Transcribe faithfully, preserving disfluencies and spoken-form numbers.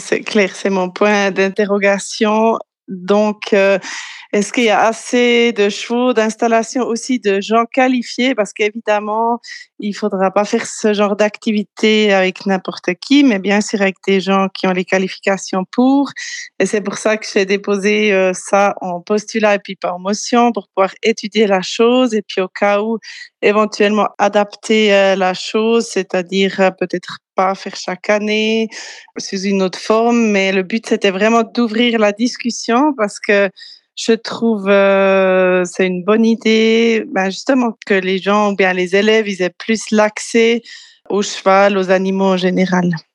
c'est clair, c'est mon point d'interrogation. Donc, heu, est-ce qu'il y a assez de chevaux, d'installations aussi, de gens qualifiés? Parce qu'évidemment, il faudra pas faire ce genre d'activité avec n'importe qui, mais bien sûr avec des gens qui ont les qualifications pour. Et c'est pour ça que j'ai déposé, heu, ça en postulat et puis par motion pour pouvoir étudier la chose et puis au cas où, éventuellement adapter, heu, la chose, c'est-à-dire, heu, peut-être pas faire chaque année, sous une autre forme. Mais le but, c'était vraiment d'ouvrir la discussion parce que je trouve, heu, c'est une bonne idée, ben, justement que les gens ou bien les élèves, ils aient plus l'accès au cheval, aux animaux en général.